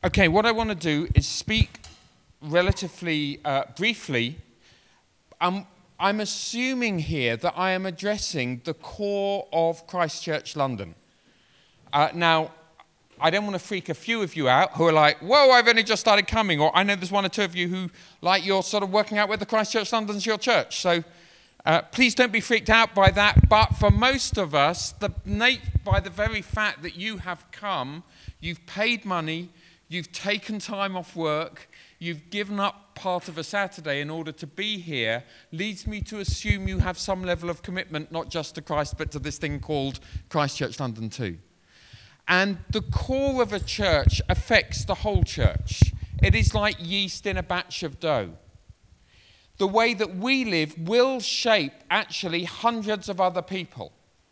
Okay, what I want to do is speak relatively briefly. I'm assuming here that I am addressing the core of Christchurch London. Now, I don't want to freak a few of you out who are like, whoa, I've only just started coming, or I know there's one or two of you who, like, you're sort of working out whether Christchurch London's your church. So please don't be freaked out by that. But for most of us, by the very fact that you have come, you've paid money, you've taken time off work, you've given up part of a Saturday in order to be here, leads me to assume you have some level of commitment, not just to Christ, but to this thing called Christchurch London too. And the core of a church affects the whole church. It is like yeast in a batch of dough. The way that we live will shape actually hundreds of other people.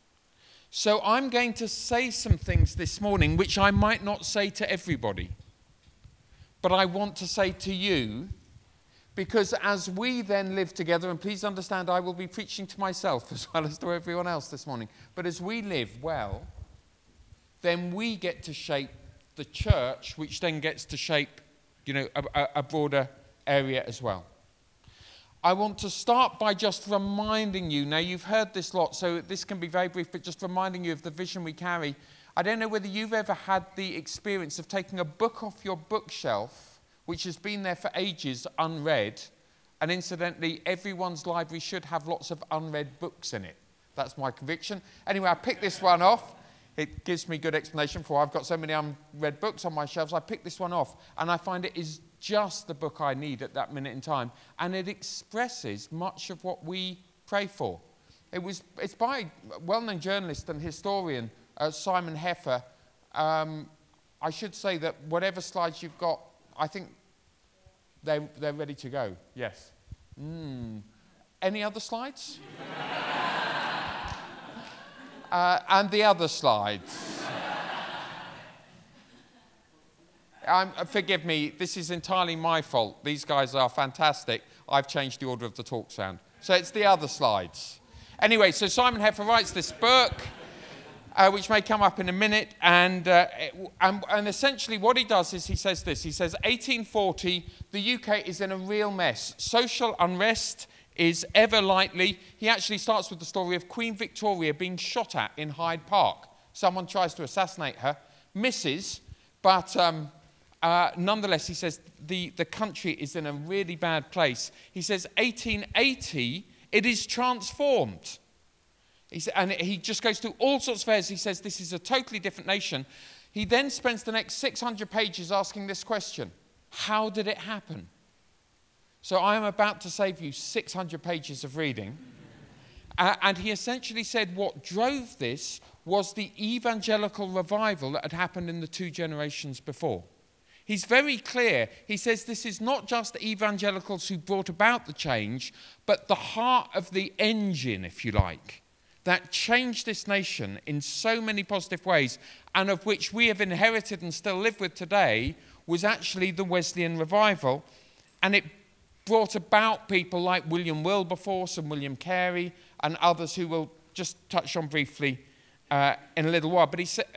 So I'm going to say some things this morning which I might not say to everybody, but I want to say to you, because as we then live together, and please understand I will be preaching to myself as well as to everyone else this morning, but as we live well, then we get to shape the church, which then gets to shape, a broader area as well. I want to start by just reminding you, now you've heard this lot, so this can be very brief, but just reminding you of the vision we carry. I don't know whether you've ever had the experience of taking a book off your bookshelf, which has been there for ages, unread, and incidentally, everyone's library should have lots of unread books in it. That's my conviction. Anyway, I picked this one off. It gives me good explanation for why I've got so many unread books on my shelves. I picked this one off, and I find it is just the book I need at that minute in time, and it expresses much of what we pray for. It's by a well-known journalist and historian, Simon Heffer. I should say that whatever slides you've got, I think they're ready to go. Yes. Any other slides? And the other slides. Forgive me, this is entirely my fault. These guys are fantastic. I've changed the order of the talk sound. So it's the other slides. Anyway, so Simon Heffer writes this book, which may come up in a minute. And essentially what he does is he says this. He says, 1840, the UK is in a real mess. Social unrest is ever likely. He actually starts with the story of Queen Victoria being shot at in Hyde Park. Someone tries to assassinate her, misses, but nonetheless, he says the country is in a really bad place. He says 1880, it is transformed. And he just goes through all sorts of areas. He says this is a totally different nation. He then spends the next 600 pages asking this question: how did it happen? So I am about to save you 600 pages of reading. And he essentially said what drove this was the evangelical revival that had happened in the 2 generations before. He's very clear. He says this is not just evangelicals who brought about the change, but the heart of the engine, if you like, that changed this nation in so many positive ways, and of which we have inherited and still live with today, was actually the Wesleyan revival. And it brought about people like William Wilberforce and William Carey and others who we'll just touch on briefly in a little while.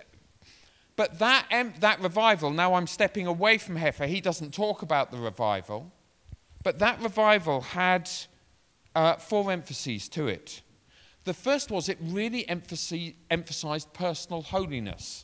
But that revival, now I'm stepping away from Heffer, he doesn't talk about the revival, but that revival had 4 emphases to it. The first was it really emphasized personal holiness.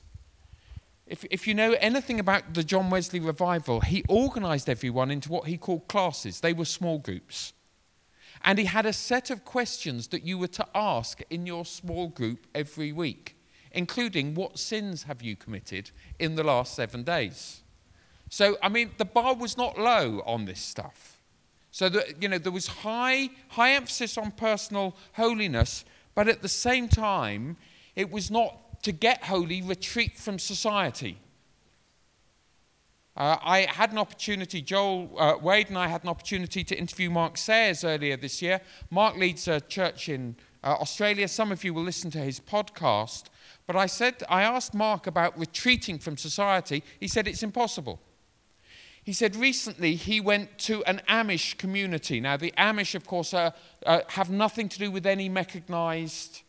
If you know anything about the John Wesley revival, he organized everyone into what he called classes. They were small groups. And he had a set of questions that you were to ask in your small group every week, including what sins have you committed in the last 7 days. So, the bar was not low on this stuff. So, there was high emphasis on personal holiness, but at the same time, it was not to get holy, retreat from society. I had an opportunity, Joel Wade and I had an opportunity to interview Mark Sayers earlier this year. Mark leads a church in Australia. Some of you will listen to his podcast. But I asked Mark about retreating from society. He said it's impossible. He said recently he went to an Amish community. Now the Amish, of course, have nothing to do with anything mechanized.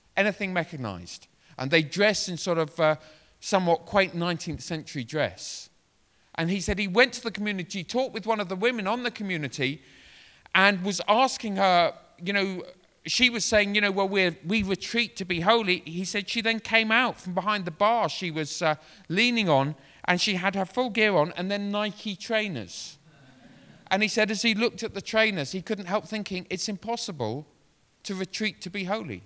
And they dress in sort of somewhat quaint 19th century dress. And he said he went to the community, talked with one of the women on the community, and was asking her, she was saying, well, we retreat to be holy. He said she then came out from behind the bar she was leaning on, and she had her full gear on, and then Nike trainers. And he said as he looked at the trainers, he couldn't help thinking, it's impossible to retreat to be holy.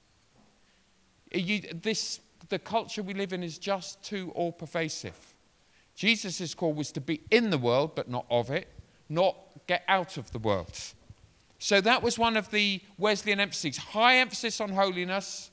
The culture we live in is just too all-pervasive. Jesus' call was to be in the world, but not of it, not get out of the world. So that was one of the Wesleyan emphases. High emphasis on holiness,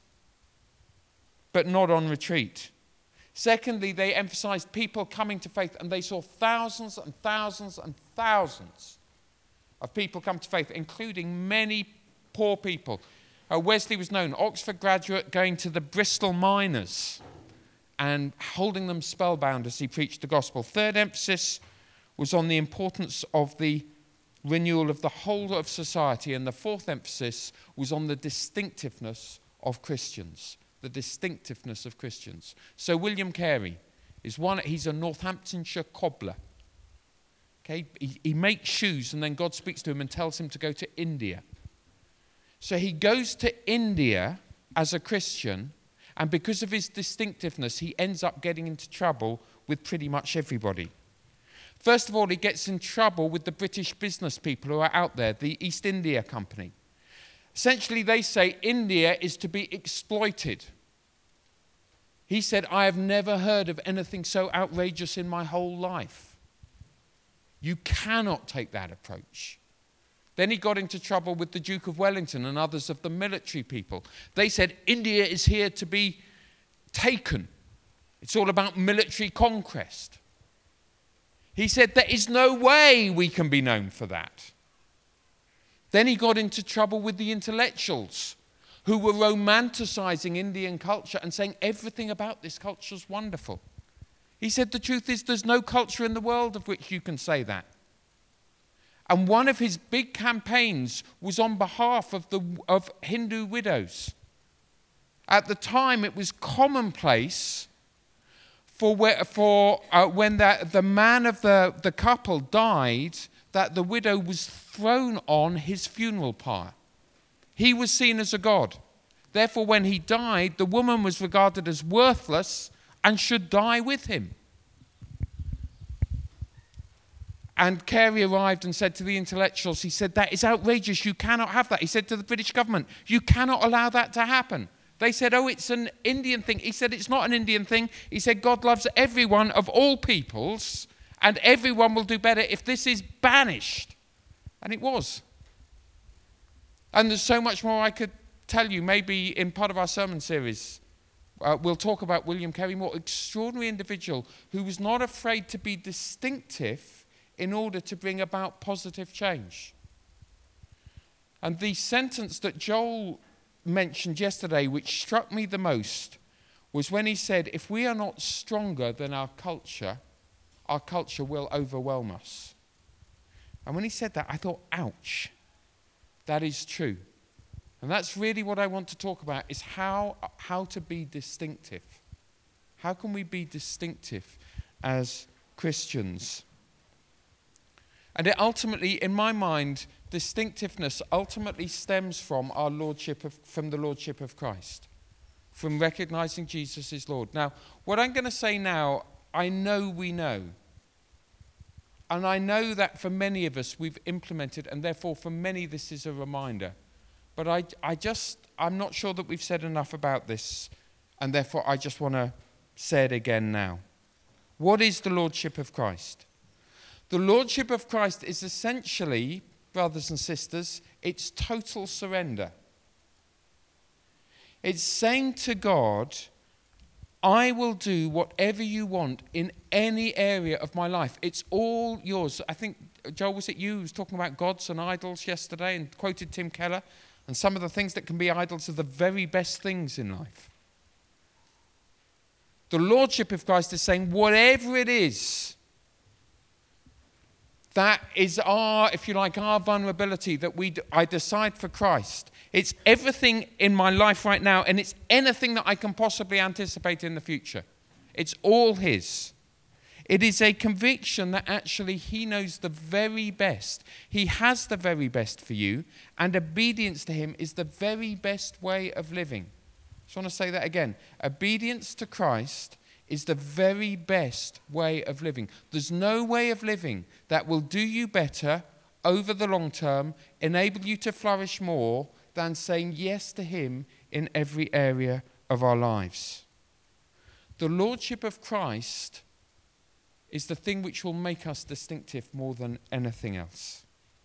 but not on retreat. Secondly, they emphasized people coming to faith, and they saw thousands and thousands and thousands of people come to faith, including many poor people. Wesley was known, Oxford graduate, going to the Bristol miners and holding them spellbound as he preached the gospel. Third emphasis was on the importance of the renewal of the whole of society, and the fourth emphasis was on the distinctiveness of Christians. The distinctiveness of Christians. So William Carey is he's a Northamptonshire cobbler. Okay, he makes shoes, and then God speaks to him and tells him to go to India. So he goes to India as a Christian, and because of his distinctiveness, he ends up getting into trouble with pretty much everybody. First of all, he gets in trouble with the British business people who are out there, the East India Company. Essentially, they say India is to be exploited. He said, I have never heard of anything so outrageous in my whole life. You cannot take that approach. Then he got into trouble with the Duke of Wellington and others of the military people. They said, India is here to be taken. It's all about military conquest. He said, there is no way we can be known for that. Then he got into trouble with the intellectuals who were romanticizing Indian culture and saying everything about this culture is wonderful. He said the truth is there's no culture in the world of which you can say that. And one of his big campaigns was on behalf of Hindu widows. At the time, it was commonplace for when the man of the couple died, that the widow was thrown on his funeral pyre. He was seen as a god. Therefore, when he died, the woman was regarded as worthless and should die with him. And Carey arrived and said to the intellectuals, he said, that is outrageous, you cannot have that. He said to the British government, you cannot allow that to happen. They said, oh, it's an Indian thing. He said, it's not an Indian thing. He said, God loves everyone of all peoples, and everyone will do better if this is banished. And it was. And there's so much more I could tell you. Maybe in part of our sermon series, we'll talk about William Carey More, extraordinary individual who was not afraid to be distinctive in order to bring about positive change. And the sentence that Joel mentioned yesterday, which struck me the most, was when he said, if we are not stronger than our culture will overwhelm us. And when he said that, I thought, ouch, that is true. And that's really what I want to talk about, is how to be distinctive. How can we be distinctive as Christians? And it ultimately, in my mind, distinctiveness ultimately stems from the lordship of Christ, from recognizing Jesus is Lord. Now, what I'm going to say now, I know we know. And I know that for many of us we've implemented, and therefore for many this is a reminder. But I'm not sure that we've said enough about this, and therefore I just want to say it again now. What is the lordship of Christ? The lordship of Christ is essentially, brothers and sisters, it's total surrender. It's saying to God, I will do whatever you want in any area of my life. It's all yours. I think, Joel, was it you who was talking about gods and idols yesterday and quoted Tim Keller? And some of the things that can be idols are the very best things in life. The lordship of Christ is saying whatever it is, that is our vulnerability, that I decide for Christ. It's everything in my life right now, and it's anything that I can possibly anticipate in the future. It's all his. It is a conviction that actually he knows the very best. He has the very best for you, and obedience to him is the very best way of living. I just want to say that again. Obedience to Christ is the very best way of living. There's no way of living that will do you better over the long term, enable you to flourish more, than saying yes to him in every area of our lives. The lordship of Christ is the thing which will make us distinctive more than anything else.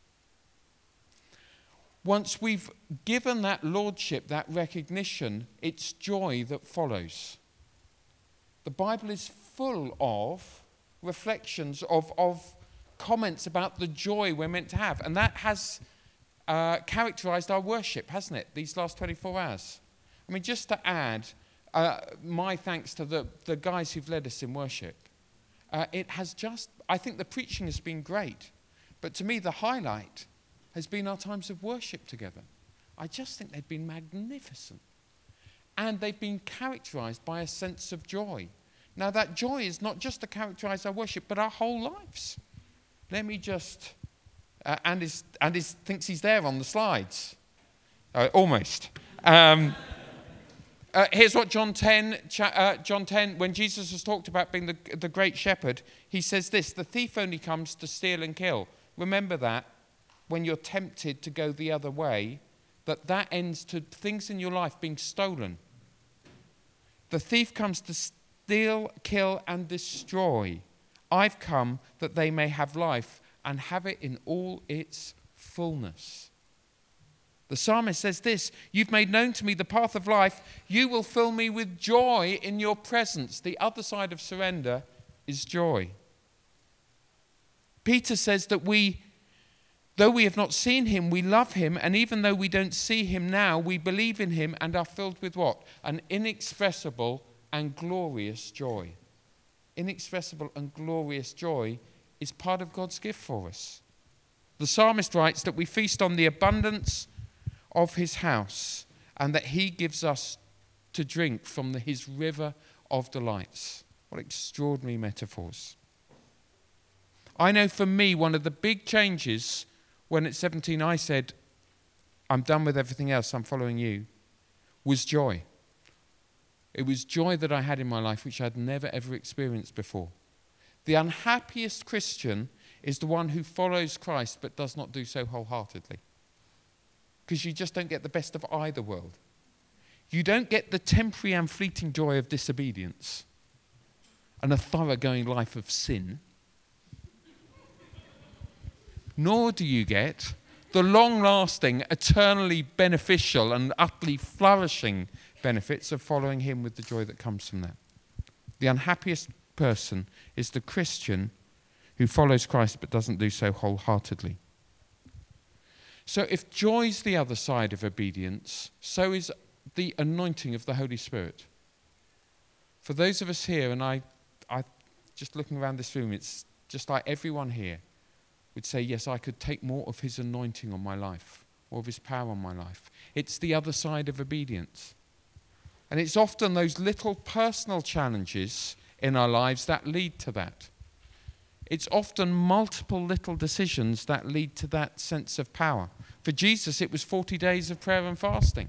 Once we've given that lordship, that recognition, it's joy that follows. The Bible is full of reflections, of comments about the joy we're meant to have. And that has characterized our worship, hasn't it, these last 24 hours? I mean, just to add my thanks to the guys who've led us in worship. I think the preaching has been great, but to me the highlight has been our times of worship together. I just think they've been magnificent. And they've been characterized by a sense of joy. Now that joy is not just to characterize our worship, but our whole lives. Let me just, Andy thinks he's there on the slides. Almost. Here's what John 10, when Jesus has talked about being the great shepherd, he says this: the thief only comes to steal and kill. Remember that when you're tempted to go the other way, that ends to things in your life being stolen. The thief comes to steal, kill, and destroy. I've come that they may have life and have it in all its fullness. The psalmist says this: you've made known to me the path of life. You will fill me with joy in your presence. The other side of surrender is joy. Peter says that though we have not seen him, we love him. And even though we don't see him now, we believe in him and are filled with what? An inexpressible and glorious joy. Inexpressible and glorious joy is part of God's gift for us. The psalmist writes that we feast on the abundance of his house, and that he gives us to drink from his river of delights. What extraordinary metaphors. I know for me, one of the big changes when at 17 I said, I'm done with everything else, I'm following you, was joy. It was joy that I had in my life which I'd never ever experienced before. The unhappiest Christian is the one who follows Christ but does not do so wholeheartedly. Because you just don't get the best of either world. You don't get the temporary and fleeting joy of disobedience and a thoroughgoing life of sin. Nor do you get the long-lasting, eternally beneficial and utterly flourishing benefits of following him with the joy that comes from that. The unhappiest person is the Christian who follows Christ but doesn't do so wholeheartedly. So if joy's the other side of obedience, so is the anointing of the Holy Spirit. For those of us here, and I just looking around this room, it's just like everyone here would say, yes, I could take more of his anointing on my life, more of his power on my life. It's the other side of obedience. And it's often those little personal challenges in our lives that lead to that. It's often multiple little decisions that lead to that sense of power. For Jesus, it was 40 days of prayer and fasting.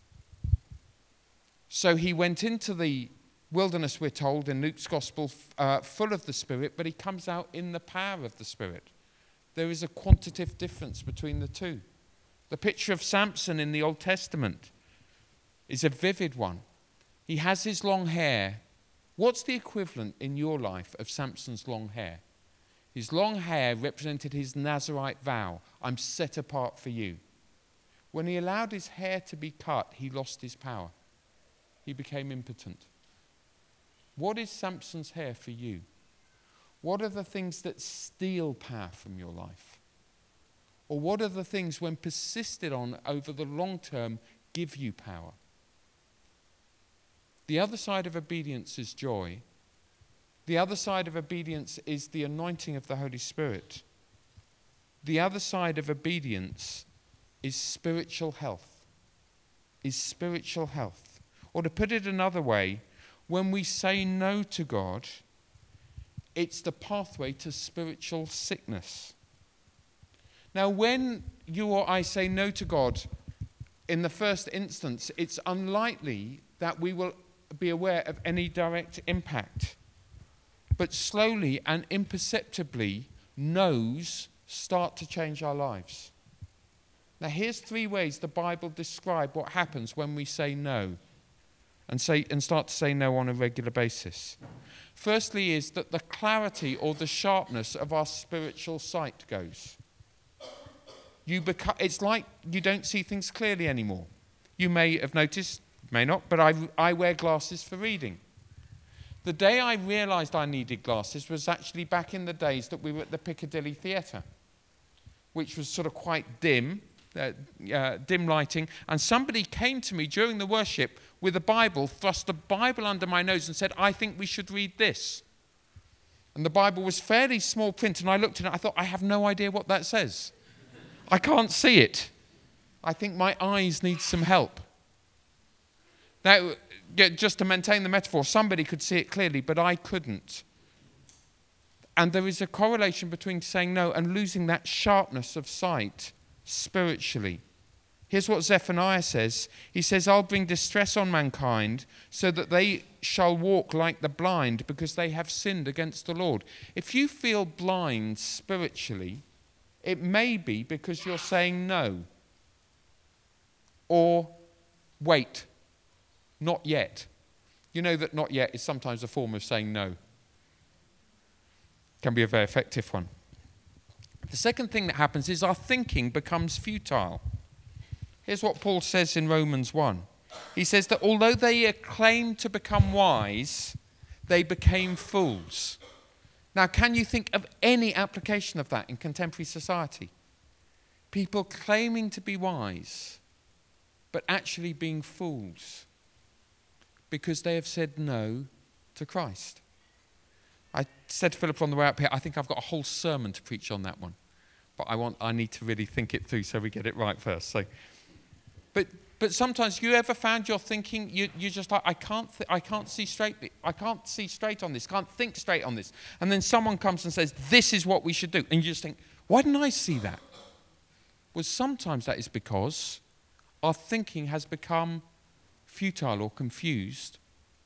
So he went into the wilderness, we're told, in Luke's Gospel, full of the Spirit, but he comes out in the power of the Spirit. There is a quantitative difference between the two. The picture of Samson in the Old Testament is a vivid one. He has his long hair. What's the equivalent in your life of Samson's long hair? His long hair represented his Nazirite vow. I'm set apart for you. When he allowed his hair to be cut, he lost his power. He became impotent. What is Samson's hair for you? What are the things that steal power from your life? Or what are the things, when persisted on over the long term, give you power? The other side of obedience is joy. The other side of obedience is the anointing of the Holy Spirit. The other side of obedience is spiritual health. Or to put it another way, when we say no to God, it's the pathway to spiritual sickness. Now, when you or I say no to God, in the first instance, it's unlikely that we will be aware of any direct impact. But slowly and imperceptibly, no's start to change our lives. Now, here's 3 ways the Bible describes what happens when we say no and start to say no on a regular basis. Firstly is that the clarity or the sharpness of our spiritual sight goes. It's like you don't see things clearly anymore. You may have noticed, may not, but I wear glasses for reading. The day I realised I needed glasses was actually back in the days that we were at the Piccadilly Theatre, which was sort of quite dim lighting, and somebody came to me during the worship with a Bible, thrust a Bible under my nose and said, "I think we should read this." And the Bible was fairly small print, and I looked at it, I thought, I have no idea what that says. I can't see it. I think my eyes need some help. Now, just to maintain the metaphor, somebody could see it clearly, but I couldn't. And there is a correlation between saying no and losing that sharpness of sight spiritually. Here's what Zephaniah says. He says, "I'll bring distress on mankind so that they shall walk like the blind because they have sinned against the Lord." If you feel blind spiritually, it may be because you're saying no. Or wait, not yet. You know that not yet is sometimes a form of saying no. Can be a very effective one. The second thing that happens is our thinking becomes futile. Here's what Paul says in Romans 1. He says that although they claimed to become wise, they became fools. Now, can you think of any application of that in contemporary society? People claiming to be wise, but actually being fools because they have said no to Christ. I said to Philip on the way up here, I think I've got a whole sermon to preach on that one. But I need to really think it through so we get it right first. But sometimes you ever found you're thinking, you're just like, I can't see straight on this, can't think straight on this. And then someone comes and says, this is what we should do. And you just think, why didn't I see that? Well, sometimes that is because our thinking has become futile or confused.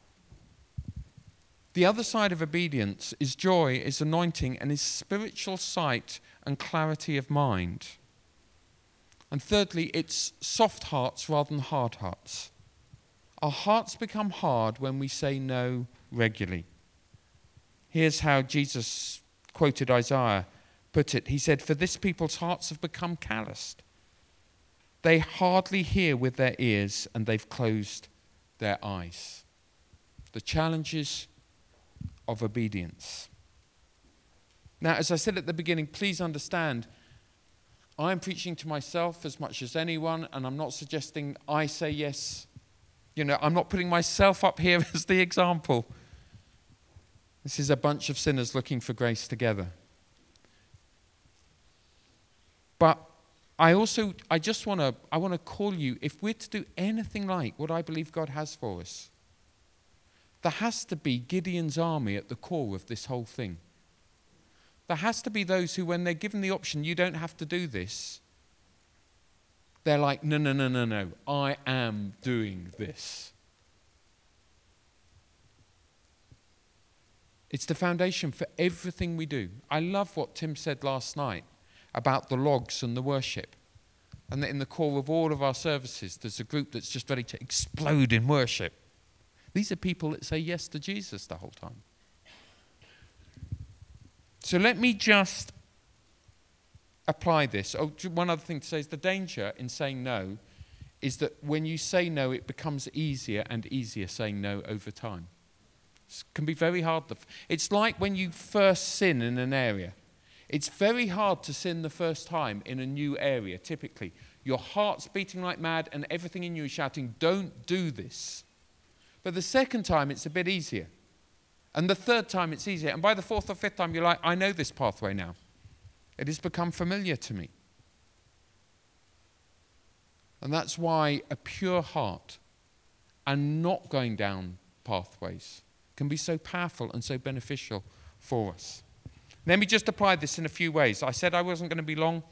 The other side of obedience is joy, is anointing, and is spiritual sight and clarity of mind. And thirdly, it's soft hearts rather than hard hearts. Our hearts become hard when we say no regularly. Here's how Jesus quoted Isaiah, put it. He said, "For this people's hearts have become calloused. They hardly hear with their ears, and they've closed their eyes." The challenges of obedience. Now, as I said at the beginning, please understand, I'm preaching to myself as much as anyone, and I'm not suggesting I say yes. I'm not putting myself up here as the example. This is a bunch of sinners looking for grace together. But I want to call you, if we're to do anything like what I believe God has for us, there has to be Gideon's army at the core of this whole thing. There has to be those who, when they're given the option, you don't have to do this, they're like, no, I am doing this. It's the foundation for everything we do. I love what Tim said last night about the logs and the worship. And that in the core of all of our services, there's a group that's just ready to explode in worship. These are people that say yes to Jesus the whole time. So let me just apply this. One other thing to say is the danger in saying no is that when you say no, it becomes easier and easier saying no over time. It can be very hard. It's like when you first sin in an area. It's very hard to sin the first time in a new area, typically. Your heart's beating like mad and everything in you is shouting, don't do this. But the second time, it's a bit easier. And the third time, it's easier. And by the fourth or fifth time, you're like, I know this pathway now. It has become familiar to me. And that's why a pure heart and not going down pathways can be so powerful and so beneficial for us. Let me just apply this in a few ways. I said I wasn't going to be long.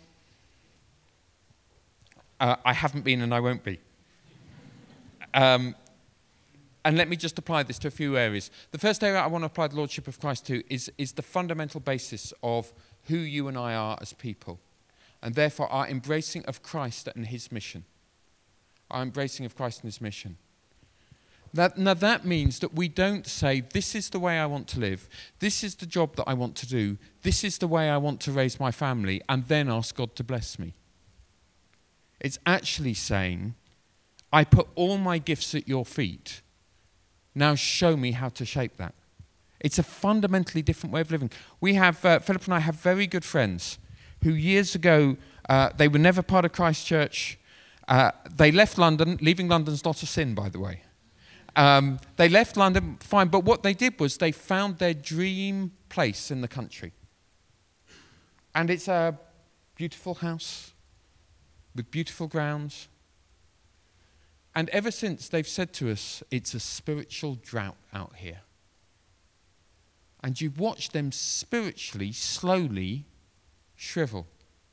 I haven't been and I won't be. And let me just apply this to a few areas. The first area I want to apply the Lordship of Christ to is the fundamental basis of who you and I are as people, and therefore our embracing of Christ and his mission. Our embracing of Christ and his mission. Now that means that we don't say, this is the way I want to live, this is the job that I want to do, this is the way I want to raise my family, and then ask God to bless me. It's actually saying, I put all my gifts at your feet, now show me how to shape that. It's a fundamentally different way of living. We have, Philip and I have very good friends who years ago, they were never part of Christ Church. They left London. Leaving London's not a sin, by the way. They left London, fine, but what they did was they found their dream place in the country. And it's a beautiful house with beautiful grounds. And ever since, they've said to us, it's a spiritual drought out here. And you watch them spiritually, slowly shrivel.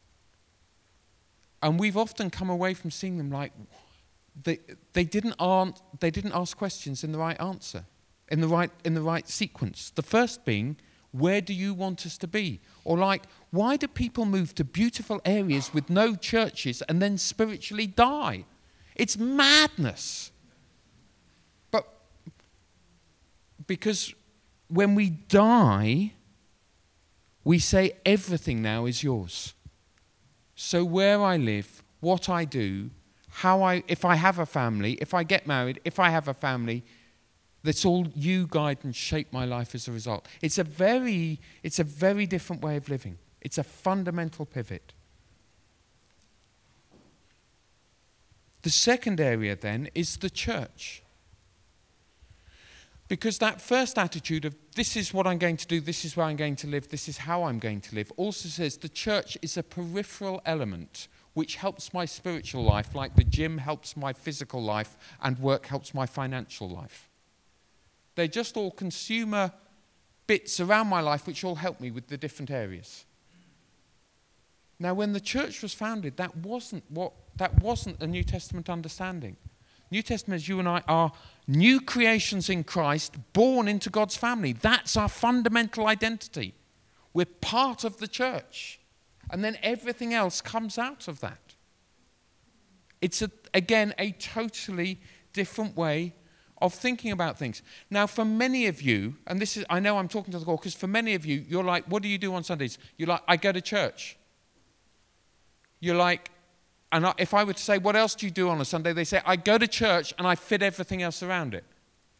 And we've often come away from seeing them like, they didn't ask questions in the right answer, in the right sequence. The first being, where do you want us to be? Or like, why do people move to beautiful areas with no churches and then spiritually die? It's madness. But because when we die, we say everything now is yours. So where I live, what I do, if I have a family, if I get married, if I have a family, that's all you guide and shape my life as a result. It's a very different way of living. It's a fundamental pivot. The second area then is the church. Because that first attitude of this is what I'm going to do, this is where I'm going to live, this is how I'm going to live, also says the church is a peripheral element which helps my spiritual life, like the gym helps my physical life and work helps my financial life. They're just all consumer bits around my life which all help me with the different areas. Now, when the church was founded, that wasn't a New Testament understanding. New Testament is you and I are new creations in Christ, born into God's family. That's our fundamental identity. We're part of the church. And then everything else comes out of that. It's, again, a totally different way of thinking about things. Now, for many of you, and this is, I know I'm talking to the call, because for many of you, you're like, what do you do on Sundays? You're like, I go to church. You're like, and if I were to say, what else do you do on a Sunday? They say, I go to church and I fit everything else around it.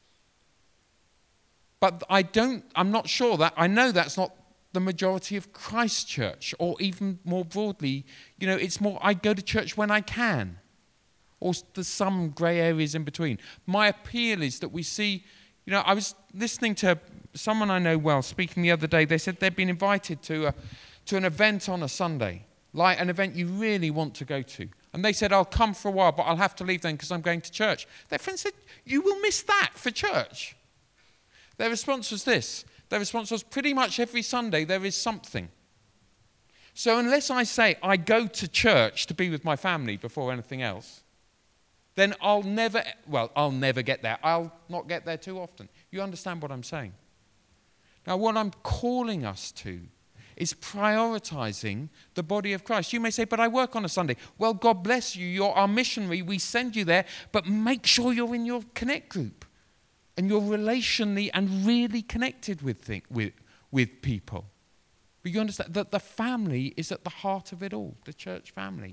But I'm not sure that, I know that's not the majority of Christ Church, or even more broadly, it's more, I go to church when I can. Or there's some grey areas in between. My appeal is that we see, I was listening to someone I know well speaking the other day. They said they'd been invited to an event on a Sunday, like an event you really want to go to. And they said, I'll come for a while, but I'll have to leave then because I'm going to church. Their friend said, you will miss that for church. Their response was this. Their response was, pretty much every Sunday there is something. So unless I say I go to church to be with my family before anything else, then I'll never get there. I'll not get there too often. You understand what I'm saying? Now, what I'm calling us to is prioritizing the body of Christ. You may say, but I work on a Sunday. Well, God bless you. You're our missionary. We send you there. But make sure you're in your connect group and you're relationally and really connected with people. But you understand that the family is at the heart of it all, the church family.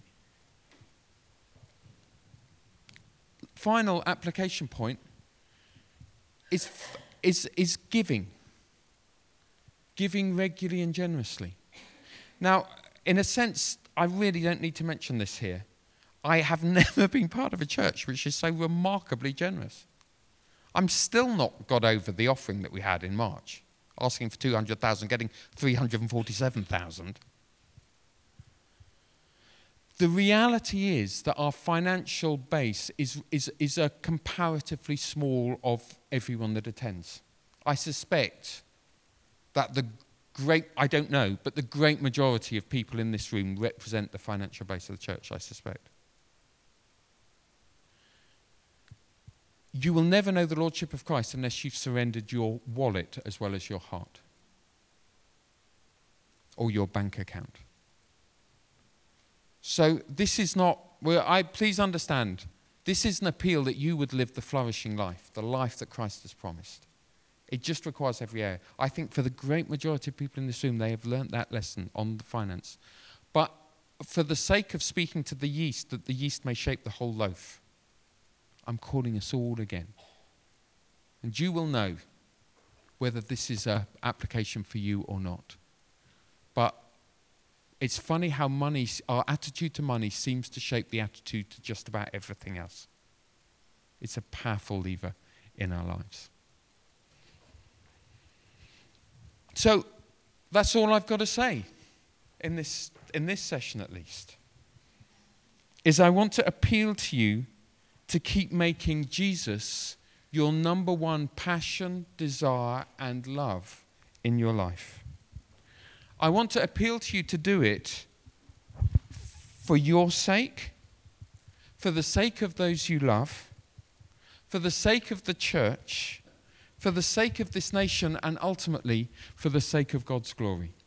Final application point is giving. Giving regularly and generously. Now, in a sense, I really don't need to mention this here. I have never been part of a church which is so remarkably generous. I'm still not got over the offering that we had in March, asking for 200,000, getting 347,000. The reality is that our financial base is a comparatively small of everyone that attends. I suspect that I don't know, but the great majority of people in this room represent the financial base of the church, I suspect. You will never know the Lordship of Christ unless you've surrendered your wallet as well as your heart or your bank account. So this is not, please understand, this is an appeal that you would live the flourishing life, the life that Christ has promised. It just requires every area. I think for the great majority of people in this room, they have learnt that lesson on the finance. But for the sake of speaking to the yeast, that the yeast may shape the whole loaf, I'm calling us all again. And you will know whether this is an application for you or not. But it's funny how our attitude to money seems to shape the attitude to just about everything else. It's a powerful lever in our lives. So that's all I've got to say in this session at least, is I want to appeal to you to keep making Jesus your number one passion, desire, and love in your life. I want to appeal to you to do it for your sake, for the sake of those you love, for the sake of the church, for the sake of this nation, and ultimately for the sake of God's glory.